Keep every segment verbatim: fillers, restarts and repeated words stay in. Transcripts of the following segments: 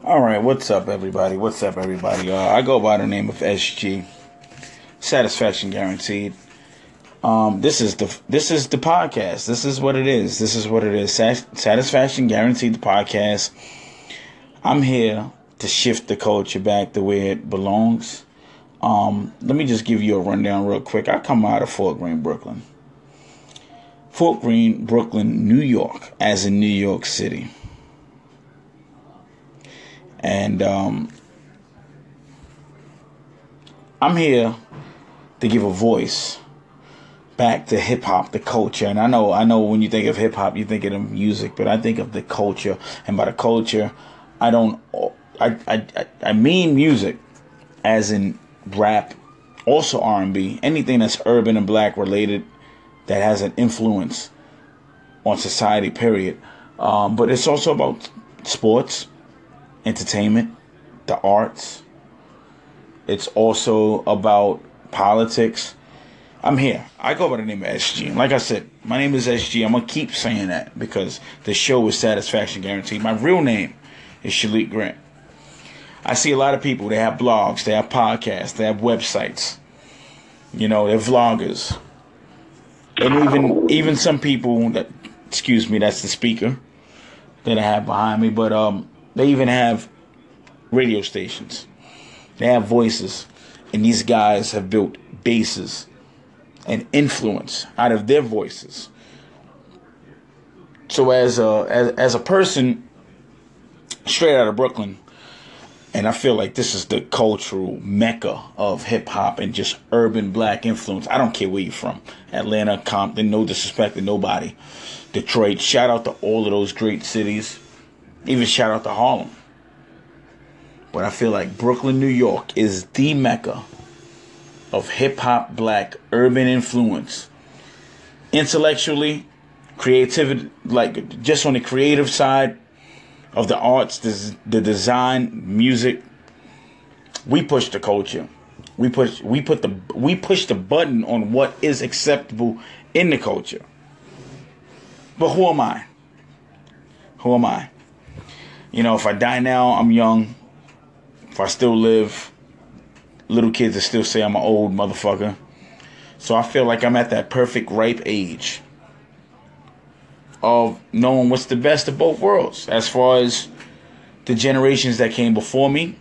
All right, what's up, everybody? What's up, everybody? Uh, I go by the name of S G. Satisfaction guaranteed. Um, this is the this is the podcast. This is what it is. This is what it is. Sat- Satisfaction guaranteed. The podcast. I'm here to shift the culture back to where it belongs. Um, let me just give you a rundown real quick. I come out of Fort Greene, Brooklyn. Fort Greene, Brooklyn, New York, as in New York City. And um, I'm here to give a voice back to hip hop, the culture. And I know, I know, when you think of hip hop, you think of the music, but I think of the culture. And by the culture, I don't, I, I, I mean music, as in rap, also R and B, anything that's urban and black related that has an influence on society. Period. Um, but it's also about sports, entertainment, the arts. It's also about politics. I'm here. I go by the name of S G. Like I said, my name is S G. I'm going to keep saying that because the show is Satisfaction Guaranteed. My real name is Shalik Grant. I see a lot of people, they have blogs, they have podcasts, they have websites. You know, they're vloggers. And even even some people that, excuse me, that's the speaker that I have behind me, but um they even have radio stations. They have voices. And these guys have built bases and influence out of their voices. So as a, as, as a person straight out of Brooklyn, and I feel like this is the cultural mecca of hip-hop and just urban black influence. I don't care where you're from. Atlanta, Compton, no disrespect to nobody. Detroit, shout out to all of those great cities. Even shout out to Harlem. But I feel like Brooklyn, New York is the mecca of hip-hop black urban influence. Intellectually, creativity, like just on the creative side of the arts, the design, music, we push the culture. We push we put the we push the button on what is acceptable in the culture. But who am I? Who am I? You know, if I die now, I'm young. If I still live, little kids will still say I'm an old motherfucker. So I feel like I'm at that perfect ripe age of knowing what's the best of both worlds. As far as the generations that came before me,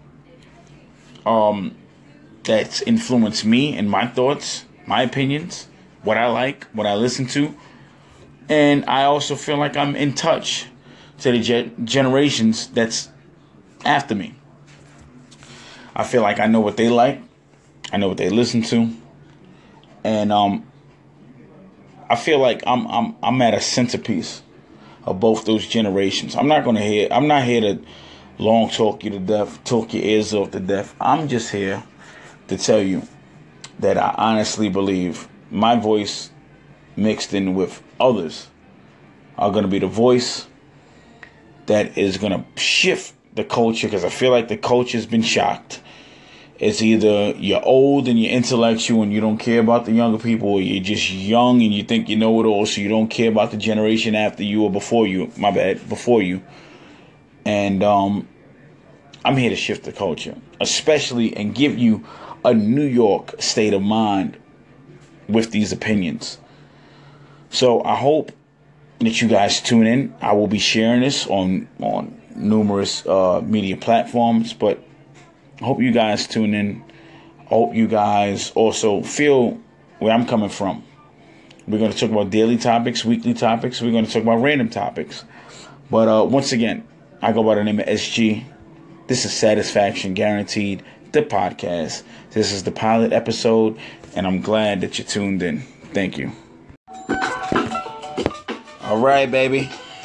um, that's influenced me and my thoughts, my opinions, what I like, what I listen to. And I also feel like I'm in touch to the ge- generations that's after me. I feel like I know what they like. I know what they listen to. And um, I feel like I'm I'm I'm at a centerpiece of both those generations. I'm not gonna hear I'm not here to long talk you to death, talk your ears off to death. I'm just here to tell you that I honestly believe my voice mixed in with others are gonna be the voice that is gonna shift the culture, because I feel like the culture's been shocked. It's either you're old and you're intellectual and you don't care about the younger people, or you're just young and you think you know it all, so you don't care about the generation after you or before you. My bad, before you. And um, I'm here to shift the culture, especially, and give you a New York state of mind with these opinions. So I hope that you guys tune in. I will be sharing this on on numerous uh, media platforms, but I hope you guys tune in. I hope you guys also feel where I'm coming from. We're going to talk about daily topics, weekly topics. We're going to talk about random topics. But uh, once again, I go by the name of S G. This is Satisfaction Guaranteed, the podcast. This is the pilot episode, and I'm glad that you tuned in. Thank you. All right, baby.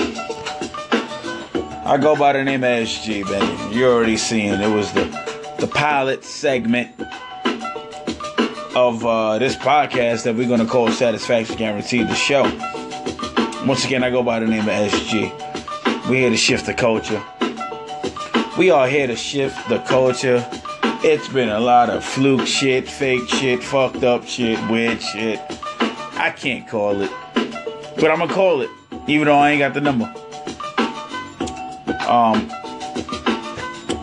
I go by the name of S G, baby. You already seen it was the the pilot segment of uh, this podcast that we're going to call Satisfaction Guaranteed, the show. Once again, I go by the name of S G. We're here to shift the culture. We are here to shift the culture. It's been a lot of fluke shit, fake shit, fucked up shit, weird shit. I can't call it, but I'm going to call it, even though I ain't got the number. Um,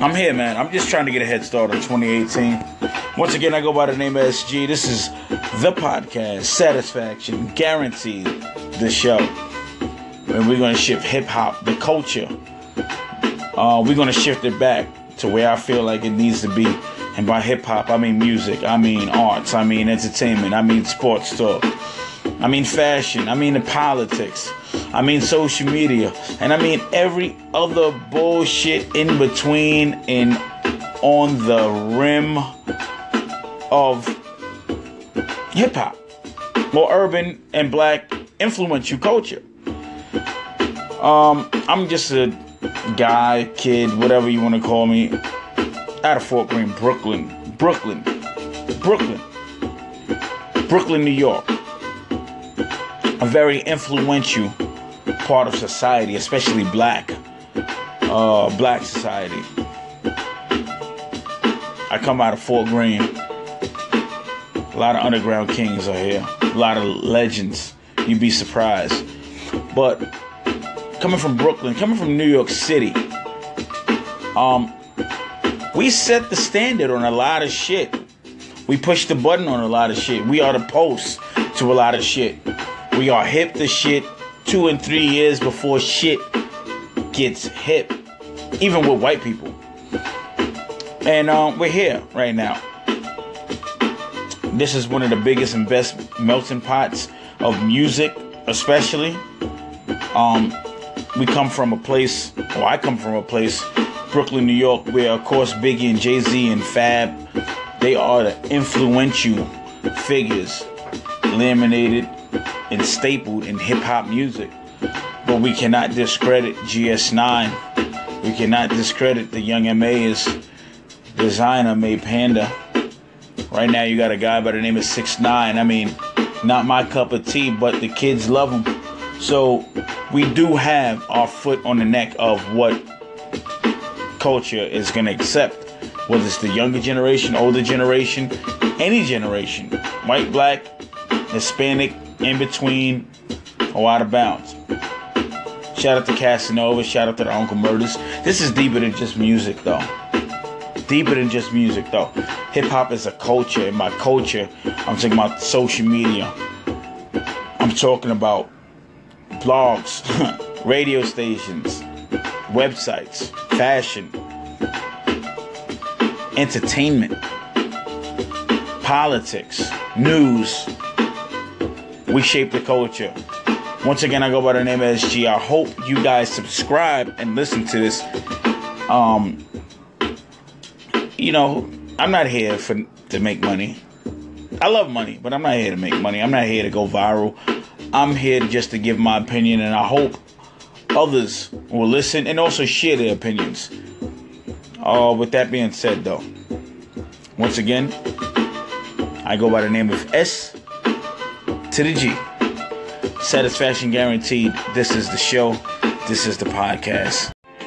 I'm here, man. I'm just trying to get a head start on twenty eighteen. Once again, I go by the name of S G. This is the podcast, Satisfaction Guaranteed, the show. And we're going to shift hip-hop, the culture. Uh, we're going to shift it back to where I feel like it needs to be. And by hip-hop, I mean music, I mean arts, I mean entertainment, I mean sports talk, I mean fashion, I mean the politics, I mean social media, and I mean every other bullshit in between and on the rim of hip-hop, or urban and black influential culture. Um, I'm just a guy, kid, whatever you want to call me, out of Fort Greene, Brooklyn, Brooklyn, Brooklyn, Brooklyn, New York. A very influential part of society, especially black, uh, black society. I come out of Fort Greene. A lot of underground kings are here. A lot of legends. You'd be surprised. But coming from Brooklyn, coming from New York City, um, we set the standard on a lot of shit. We push the button on a lot of shit. We are the pulse to a lot of shit. We are hip to shit two and three years before shit gets hip, even with white people. And um, we're here right now. This is one of the biggest and best melting pots of music, especially. Um, we come from a place, or I come from a place, Brooklyn, New York, where of course Biggie and Jay-Z and Fab, they are the influential figures, laminated and stapled in hip-hop music. But we cannot discredit G S nine. We cannot discredit the Young M A's, Designer, Made Panda. Right now you got a guy by the name of six nine. I mean, not my cup of tea, but the kids love him. So we do have our foot on the neck of what culture is going to accept, whether it's the younger generation, older generation, any generation, white, black, Hispanic, in between, or out of bounds. Shout out to Casanova, shout out to the Uncle Murders. This is deeper than just music, though. Deeper than just music, though. Hip-hop is a culture, and by culture, I'm talking about social media. I'm talking about blogs, radio stations, websites, fashion, entertainment, politics, news. We shape the culture. Once again, I go by the name of S G. I hope you guys subscribe and listen to this. Um, you know, I'm not here for to make money. I love money, but I'm not here to make money. I'm not here to go viral. I'm here just to give my opinion, and I hope others will listen and also share their opinions. Uh, with that being said, though, once again, I go by the name of S to the G. Satisfaction Guaranteed. This is the show. This is the podcast.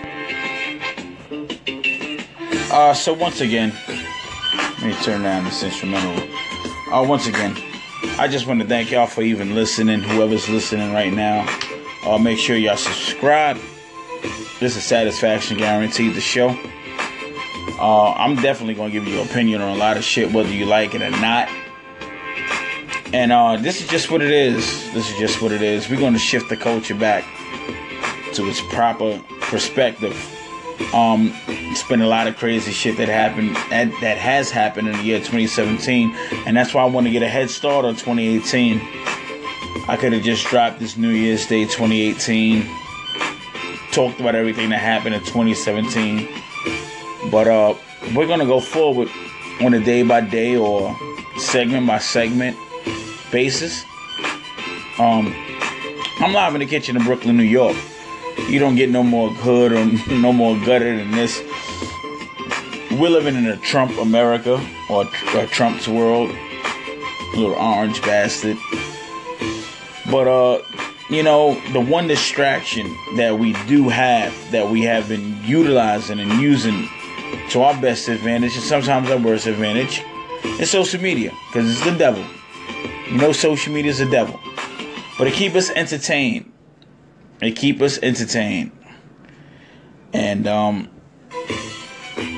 Uh, so once again, let me turn down this instrumental. Uh, once again, I just want to thank y'all for even listening. Whoever's listening right now, uh, make sure y'all subscribe. This is Satisfaction Guaranteed, the show. Uh, I'm definitely going to give you an opinion on a lot of shit, whether you like it or not. And uh, this is just what it is. This is just what it is. We're going to shift the culture back to its proper perspective. Um, it's been a lot of crazy shit that happened, that, that has happened in the year twenty seventeen. And that's why I want to get a head start on twenty eighteen. I could have just dropped this New Year's Day twenty eighteen. Talked about everything that happened in twenty seventeen. But uh, we're going to go forward on a day by day or segment by segment basis. Um, I'm live in the kitchen in Brooklyn, New York. You don't get no more hood or no more gutter than this. We're living in a Trump America, or a Trump's world. Little orange bastard. But, uh, you know, the one distraction that we do have, that we have been utilizing and using to our best advantage, and sometimes our worst advantage, is social media. Because it's the devil. You know, social media is the devil. But it keep us entertained. It keep us entertained. And, um,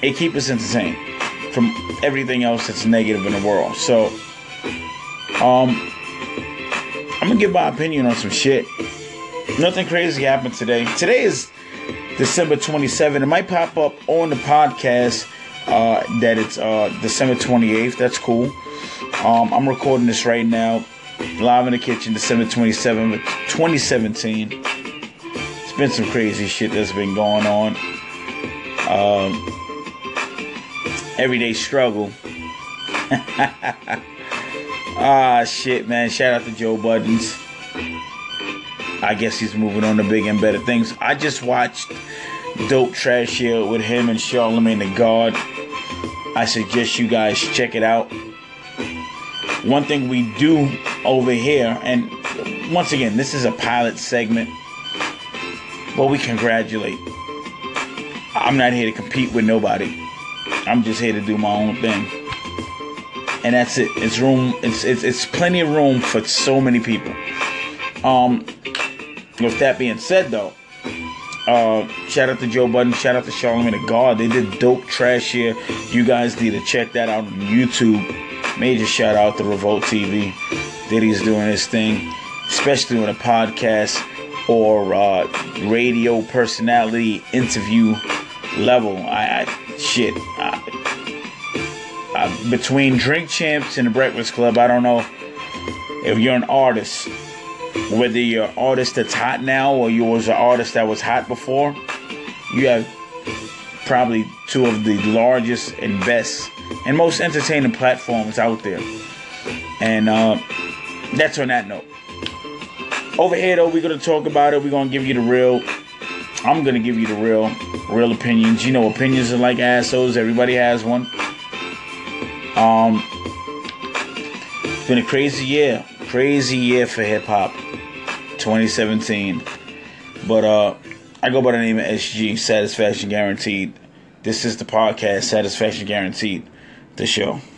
it keeps us entertained from everything else that's negative in the world. So, um, I'm gonna give my opinion on some shit. Nothing crazy happened today. Today is December twenty-seventh. It might pop up on the podcast uh, that it's uh, December twenty-eighth. That's cool. Um, I'm recording this right now, live in the kitchen, December twenty-seventh, twenty seventeen. It's been some crazy shit that's been going on. Um, everyday struggle. Ah, shit, man. Shout out to Joe Buttons. I guess he's moving on to big and better things. I just watched Dope Trash here with him and Charlamagne the God. I suggest you guys check it out. One thing we do over here, and once again, this is a pilot segment, but we congratulate. I'm not here to compete with nobody. I'm just here to do my own thing. And that's it. It's room. It's it's it's plenty of room for so many people. Um, with that being said, though, uh, shout out to Joe Budden. Shout out to Charlamagne the God. They did Dope Trash here. You guys need to check that out on YouTube. Major shout out to Revolt T V. Diddy's doing his thing, especially on a podcast or uh, radio personality interview level. I, I shit. I, I, between Drink Champs and the Breakfast Club, I don't know if you're an artist, whether you're an artist that's hot now or you was an artist that was hot before. You have probably two of the largest and best and most entertaining platforms out there. And uh, that's on that note. Over here, though, we're going to talk about it. We're going to give you the real. I'm going to give you the real, real opinions. You know, opinions are like assholes. Everybody has one. Um, it's been a crazy year. Crazy year for hip-hop. twenty seventeen. But uh, I go by the name of S G, Satisfaction Guaranteed. This is the podcast, Satisfaction Guaranteed, the show.